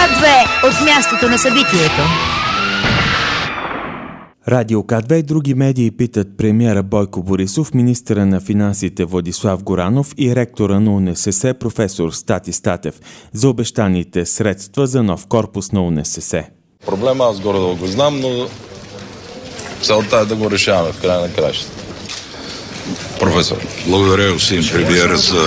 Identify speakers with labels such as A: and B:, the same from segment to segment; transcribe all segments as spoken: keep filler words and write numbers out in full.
A: К две от мястото на събитието.
B: Радио К две и други медии питат премиера Бойко Борисов, министъра на финансите Владислав Горанов и ректора на УНСС професор Стати Статев за обещаните средства за нов корпус на УНСС.
C: Проблема аз горе-долу го знам, но целта е да го решаваме в края на краищата. Професор.
D: Благодаря, господин премиера, за...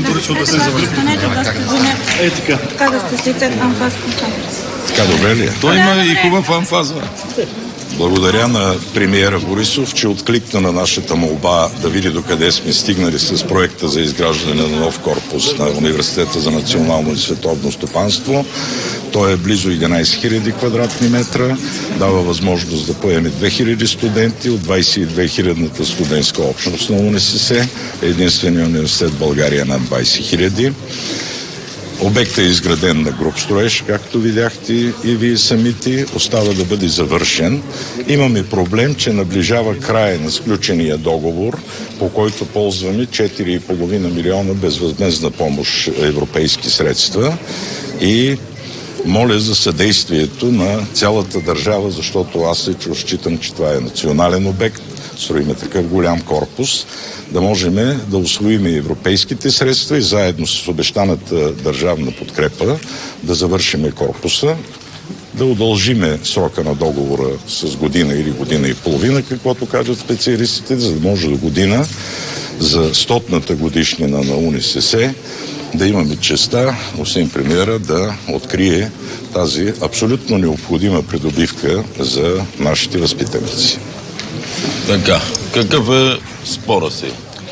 E: Е, така. Така да сте с лицето на анфас.
D: Така добре ли е?
C: Той има и хубав анфаз.
D: Благодаря на премиера Борисов, че откликна на нашата молба да види докъде сме стигнали с проекта за изграждане на нов корпус на Университета за национално и световно стопанство. Той е близо единайсет хиляди квадратни метра, дава възможност да поеме две хиляди студенти от двайсет и две хилядната студентска общност на УНСС, единственият университет в България над двайсет хиляди. Обектът е изграден на груб строеж, както видяхте и вие самите, остава да бъде завършен. Имаме проблем, че наближава края на сключения договор, по който ползваме четири и половина милиона безвъзмездна помощ европейски средства и моля за съдействието на цялата държава, защото аз лично считам, че това е национален обект, строиме такъв голям корпус, да можем да усвоим европейските средства и заедно с обещаната държавна подкрепа да завършиме корпуса, да удължиме срока на договора с година или година и половина, каквото кажат специалистите, за да може до година за стотната годишнина на УНСС да имаме честа, господин премиера, да открие тази абсолютно необходима придобивка за нашите възпитаници.
C: Така, какъв е спора си?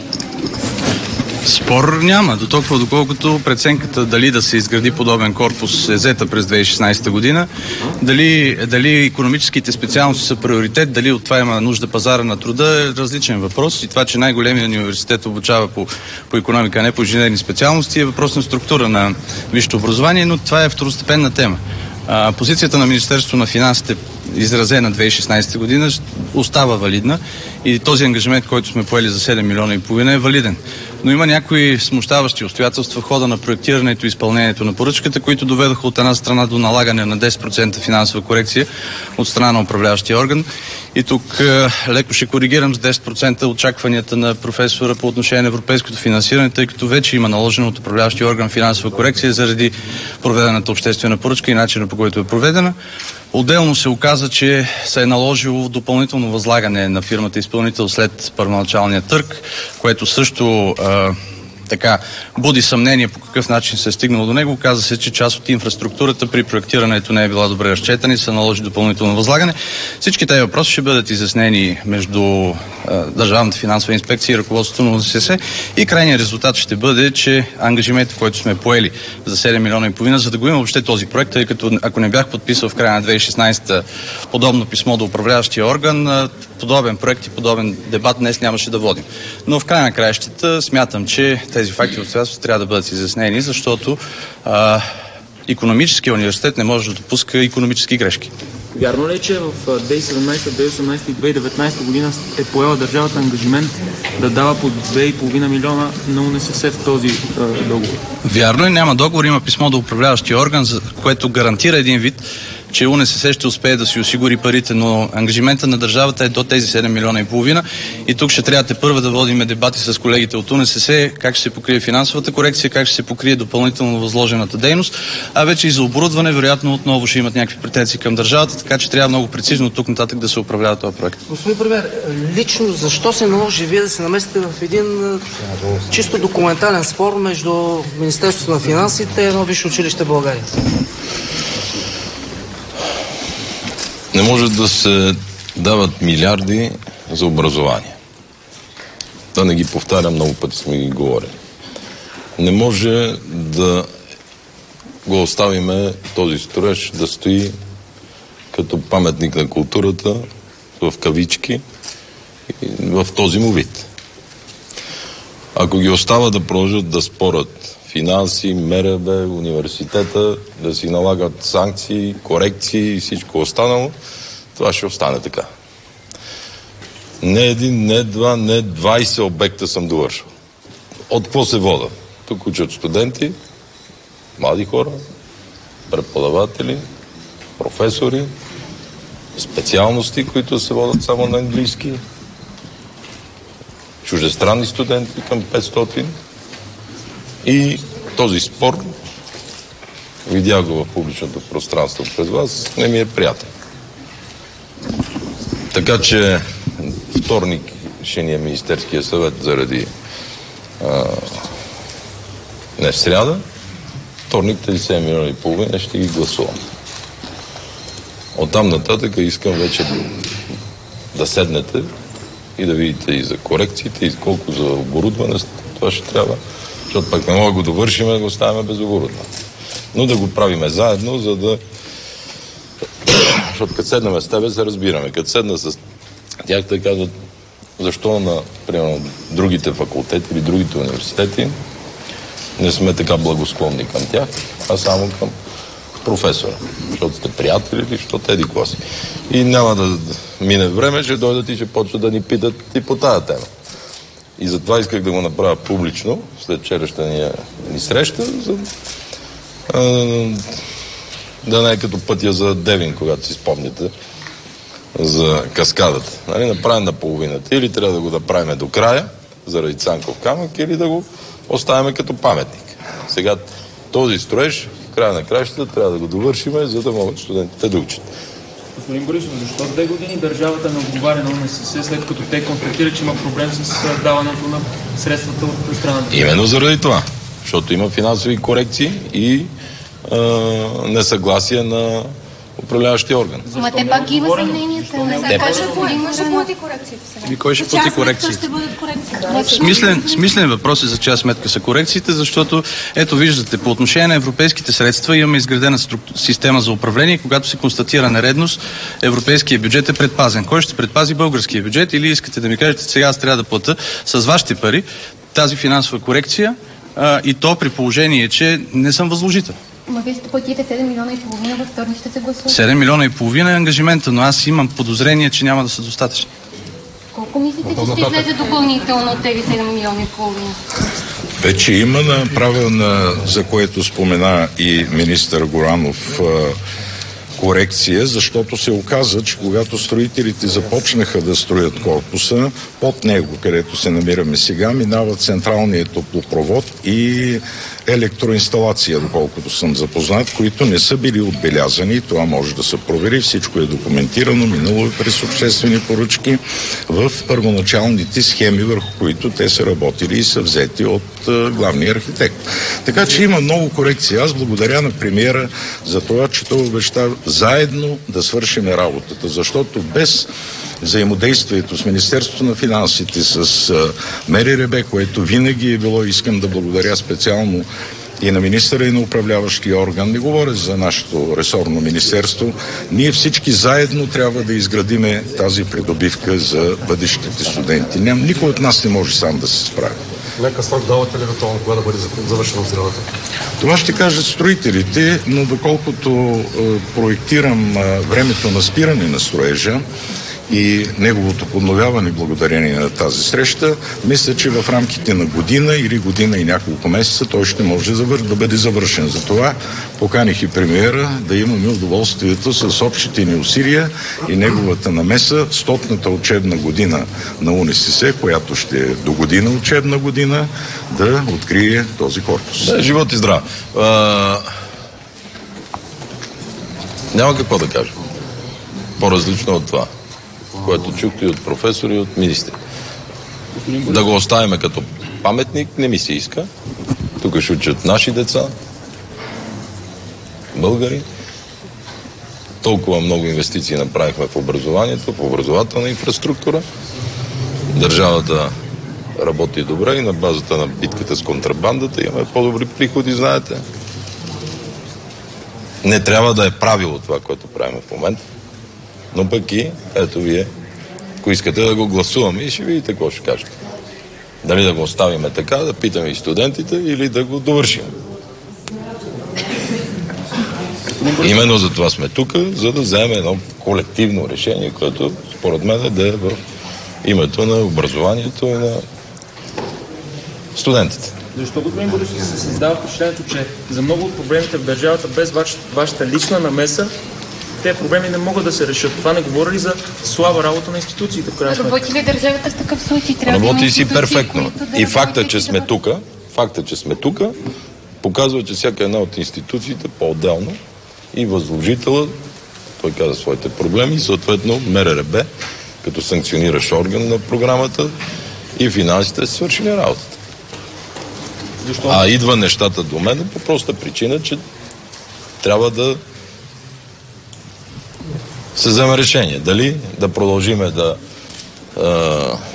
F: Спор няма, до толкова доколкото преценката дали да се изгради подобен корпус е взета през две хиляди и шестнадесета година, дали, дали икономическите специалности са приоритет, дали от това има нужда пазара на труда е различен въпрос и това, че най-големият университет обучава по, по икономика, а не по инженерни специалности е въпрос на структура на висшето образование, но това е второстепенна тема. А, позицията на Министерството на финансите, изразена две хиляди и шестнадесета година, остава валидна и този ангажимент, който сме поели за седем милиона и половина, е валиден. Но има някои смущаващи обстоятелства в хода на проектирането и изпълнението на поръчката, които доведоха от една страна до налагане на десет процента финансова корекция от страна на управляващия орган. И тук е, леко ще коригирам с десет процента очакванията на професора по отношение на европейското финансиране, тъй като вече има наложено от управляващия орган финансова корекция заради проведената обществена поръчка и начина, по който е проведена. Отделно се оказа, че се е наложило допълнително възлагане на фирмата изпълнител след първоначалния търг, което също а, така буди съмнение по какъв начин се е стигнало до него. Оказа се, че част от инфраструктурата при проектирането не е била добре разчетена и се наложи допълнително възлагане. Всички тези въпроси ще бъдат изяснени между а, Държавната финансова инспекция и ръководството на УНСС и крайният резултат ще бъде, че ангажиментът, който сме поели за седем милиона и половина, за да го има въобще този проект, тъй като ако не бях подписал в края на две хиляди и шестнадесета подобно писмо до управляващия орган, подобен проект и подобен дебат днес нямаше да водим. Но в края на краищата смятам, че тези факти и обстоятелства трябва да бъдат изяснени, защото а, икономическия университет не може да допуска икономически грешки.
G: Вярно ли е, че в две хиляди и седемнадесета, две хиляди и осемнадесета и две хиляди и деветнадесета година е поела държавата ангажимент да дава по две и половина милиона на УНСС в този а, договор?
F: Вярно е, няма договор, има писмо до управляващия орган, за което гарантира един вид, че УНСС ще успее да си осигури парите, но ангажимента на държавата е до тези седем милиона и половина и тук ще трябва първо да водим дебати с колегите от УНСС, как ще се покрие финансовата корекция, как ще се покрие допълнително възложената дейност, а вече и за оборудване, вероятно отново ще имат някакви претенции към държавата, така че трябва много прецизно от тук нататък да се управлява този проект.
H: Господин премиер, лично защо се наложи вие да се намесите в един чисто документален спор между Министерството на финансите и едно висше училище в България?
C: Не може да се дават милиарди за образование. Да не ги повтарям, много пъти сме ги говорили. Не може да го оставиме този строеж да стои като паметник на културата в кавички в този му вид. Ако ги остава да продължат да спорят финанси, МРБ, университета, да си налагат санкции, корекции и всичко останало, това ще остане така. Не един, не два, не двайсет обекта съм довършил. От какво се вода? Тук учат студенти, млади хора, преподаватели, професори, специалности, които се водят само на английски, чуждестранни студенти към петстотин. И този спор, видях го в публичното пространство пред вас, не ми е приятен. Така че вторник ще ни е Министерския съвет заради а, не в сряда. Вторник тези седем милиона и половина ще ги гласувам. Оттам нататък искам вече да седнете и да видите и за корекциите, и колко за оборудване това ще трябва. Защото пък не мога да го довършим, да го оставяме без оборудване. Но да го правиме заедно, за да... Защото като седнем с тебе, се разбираме. Като седна с тях, те казват, защо на, примерно, другите факултети или другите университети не сме така благосклонни към тях, а само към професора. Защото сте приятели или защото еди класи. И няма да мине време, ще дойдат и ще почват да ни питат и по тая тема. И затова исках да го направя публично, след вчерашната ни среща, за а, да не е като пътя за Девин, когато си спомните, за каскадата. Нали, направим на половината. Или трябва да го направим до края, заради Цанков камък, или да го оставяме като паметник. Сега този строеж, в края на краищата, трябва да го довършиме, за да могат студентите да учат.
G: Господин Борисов, защо две години държавата не отговаря на УНСС, след като те констатират, че има проблем с даването на средствата от страната?
C: Именно заради това. Защото има финансови корекции и а, несъгласие на управляващия орган.
I: Ама те пак има съмненията.
J: Кой ще плати корекциите сега?
F: И кой ще плати корекциите?
J: Ще бъдат корекциите.
F: Смислен, смислен въпрос е за чия сметка са корекциите, защото ето виждате, по отношение на европейските средства имаме изградена структу... система за управление. Когато се констатира нередност, европейския бюджет е предпазен. Кой ще предпази българския бюджет? Или искате да ми кажете, сега аз трябва да плата с вашите пари тази финансова корекция а, и то при положение, че не съм възложител?
I: Ма вие ще платите седем милиона и половина, във вторник ще се гласува.
F: седем милиона и половина е ангажимента, но аз имам подозрение, че няма да са достатъчни.
I: Колко мислите, че ще излезе допълнително от тези седем милиона и половина?
D: Вече има направена, за което спомена и министър Горанов, корекция, защото се оказа, че когато строителите започнаха да строят корпуса, под него, където се намираме сега, минава централният топлопровод и електроинсталация, доколкото съм запознат, които не са били отбелязани. Това може да се провери. Всичко е документирано, минало е през обществени поръчки в първоначалните схеми, върху които те са работили и са взети от главния архитект. Така че има много корекции. Аз благодаря на премиера за това, че той обеща заедно да свършим работата, защото без взаимодействието с Министерството на финансите, с МРРБ, което винаги е било, искам да благодаря специално и на министъра, и на управляващия орган, не говоря за нашето ресорно министерство, ние всички заедно трябва да изградиме тази придобивка за бъдещите студенти. Ням, никой от нас не може сам да се справи.
K: Нека срок давате ли евентуално кога да бъде завършена сградата?
D: Това ще кажат строителите, но доколкото е, проектирам е, времето на спиране на строежа и неговото подновяване благодарение на тази среща, мисля, че в рамките на година или година и няколко месеца той ще може да бъде завършен. Затова поканих и премиера да имаме удоволствието с общите ни усилия и неговата намеса стотната учебна година на УНСС, която ще е до година учебна година, да открие този корпус.
C: Да, живот и здраве. А... Няма какво да кажа. По-различно от това, което чухте и от професори, и от министри. Да го оставим като паметник не ми се иска. Тук ще учат наши деца, българи. Толкова много инвестиции направихме в образованието, в образователна инфраструктура. Държавата работи добре и на базата на битката с контрабандата имаме по-добри приходи, знаете. Не трябва да е правило това, което правим в момента. Но пък и, ето вие, ако искате да го гласуваме, и ще видите какво ще кажете. Дали да го оставим така, да питаме и студентите, или да го довършим. Именно за това сме тук, за да вземем едно колективно решение, което според мен е да е в името на образованието и на студентите.
G: Защо, господин Борисов, се създава впечатлението, че за много от проблемите в държавата без ваш, вашата лична намеса, те проблеми не могат да се решат? Това не говори ли за слаба работа на институциите?
I: Работи ли държавата в такъв случай? Трябва да има
C: Работи си
I: институции,
C: перфектно.
I: да
C: И факта, че
I: да
C: сме тук, факта, че сме тук, показва, че всяка една от институциите по-отделно и възложителът, той каза своите проблеми, и съответно МРРБ, като санкциониращ орган на програмата, и финансите са свършили работата.
G: Защо?
C: А идва нещата до мен по проста причина, че трябва да се вземе решение. Дали да продължиме да а,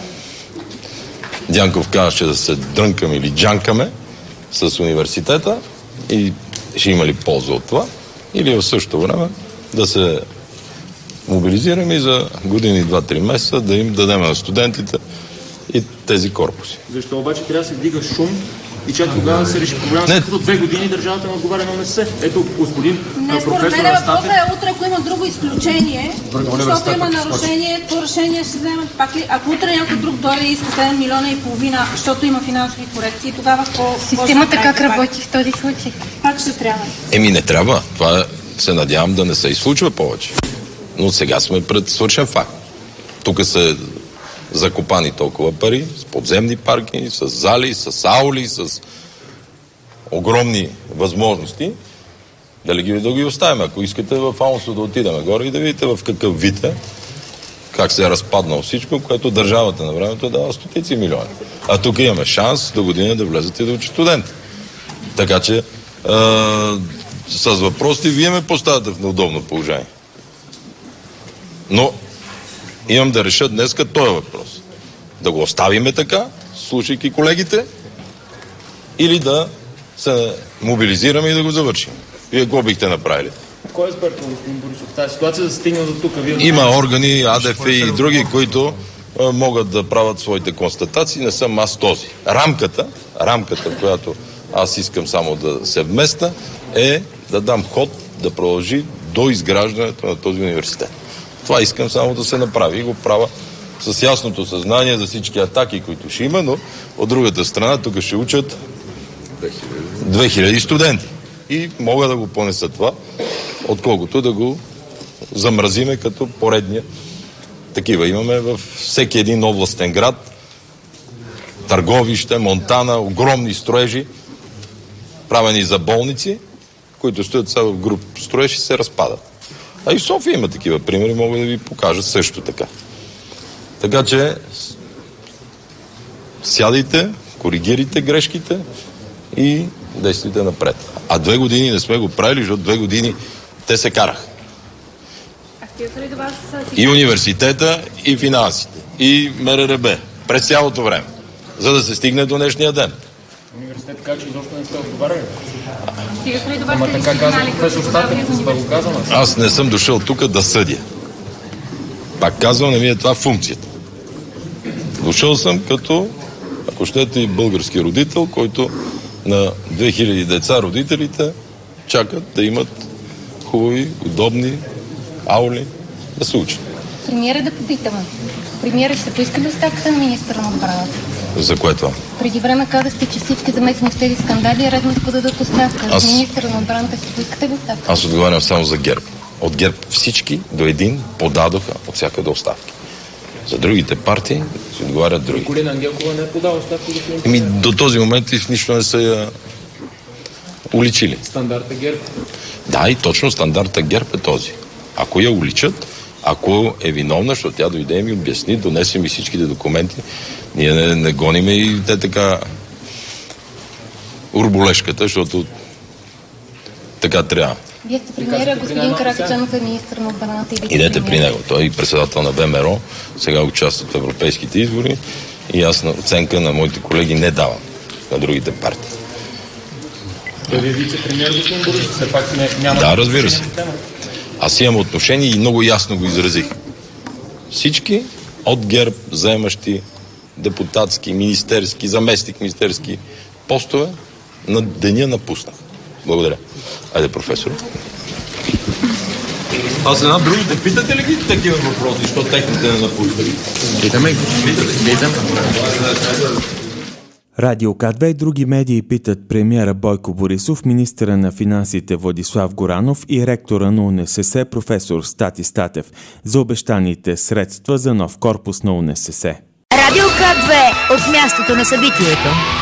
C: Дянков казваше да се дрънкаме или джанкаме с университета и ще има ли полза от това, или в същото време да се мобилизираме и за години, два-три месеца да им дадем на студентите и тези корпуси.
G: Защо обаче трябва да се вдига шум и чак тогава да се реши проблема, след като две години държавата не отговаря на ОНСС? Ето, господин
J: Не, според
G: професор
J: мен
G: Астатев...
J: въпросът е утре, ако има друго изключение, защото има нарушение, то решение ще вземат пак ли? Ако утре някой друг дойде и иска седем милиона и половина, защото има финансови корекции, тогава какво...
I: Системата как работи в този случай?
J: Пак ще трябва.
C: Еми не трябва. Това се надявам да не се изслучва повече. Но сега сме пред свършен факт. Тук са закопани толкова пари, с подземни паркинги, с зали, с аули, с огромни възможности. Дали ги да ги оставим? Ако искате в Аунсо да отидем горе и да видите в какъв вид е, как се е разпаднало всичко, което държавата на времето дава стотици милиони. А тук имаме шанс до година да влезете и да учите студенти. Така че а, с въпросите вие ме поставяте в неудобно положение. Но имам да реша днеска този въпрос. Да го оставиме така, слушайки колегите, или да се мобилизираме и да го завършим. Вие какво бихте направили?
G: Кой е сбъркал, господин Борисов, в тази ситуация да стигна до тук? Вие
C: Има органи, АДФ и други, които а, могат да правят своите констатации. Не съм аз този. Рамката, рамката, в която аз искам само да се вместа, е да дам ход да продължи до изграждането на този университет. Това искам само да се направи и го правя с ясното съзнание за всички атаки, които ще има, но от другата страна тук ще учат две хиляди студенти. И мога да го понеса това, отколкото да го замразиме като поредния. Такива имаме във всеки един областен град, Търговище, Монтана, огромни строежи, правени за болници, които стоят сега в груп строеж и се разпадат. А и в София има такива примери, мога да ви покажа също така. Така че сядайте, коригирайте грешките и действайте напред. А две години не сме го правили, защото две години те се караха. И университета, и финансите, и МРРБ. През цялото време. За да се стигне до днешния ден.
G: Университет така, че изобщо не сте отговаряли.
I: Стигаха ли до
G: Ама
I: вашите
G: така каза
I: сигнали,
G: професор
I: които
G: Статев,
I: подавали
G: да го казвам.
C: Аз не съм дошъл тук да съдя. Пак казвам, не ми е това функцията. Дошъл съм като, ако щете, и български родител, който на две хиляди деца родителите чакат да имат хубави, удобни аули да се учат.
I: Премиера да попитаме. Премиера ще поиска ли оставката на министъра на отбраната?
C: За което?
I: Преди време казахте, че всички замесени в тези скандали е редно да подадат оставка.
C: Аз...
I: Министъра на отбраната ще поискате ли оставка?
C: Аз отговарям само за ГЕРБ. От ГЕРБ всички до един подадоха от всякъде оставки. За другите партии си отговарят други.
G: Колина Ангелкова не е подала оставка, господин
C: Еми, до този момент и в нищо не са я уличили.
G: Стандарта ГЕРБ.
C: Да, и точно стандарта ГЕРБ е този. Ако я уличат, ако е виновна, защото тя дойде и ми обясни, донесе ми всичките документи, ние не, не гониме и те така урболешката, защото така трябва.
I: Вие сте премиера, господин Каракачанов е министър на отбраната и вицепремиер.
C: Идете при него. Той е председател на ВМРО, сега участва в европейските избори и аз на оценка на моите колеги не давам на другите партии.
G: Той ви е вице-премиер, господин Борисов, все пак не, няма...
C: Да, разбира се. Аз имам отношение и много ясно го изразих. Всички от ГЕРБ, заемащи депутатски, министерски, заместник министерски постове на деня напуснах. Благодаря. Айде, професор. Аз една другите, питате ли ги такива въпроси, защото техните не напускали?
G: Питаме ги. Питаме.
B: Радио К две и други медии питат премиера Бойко Борисов, министъра на финансите Владислав Горанов и ректора на УНСС професор Стати Статев за обещаните средства за нов корпус на УНСС.
A: Радио К две от мястото на събитието.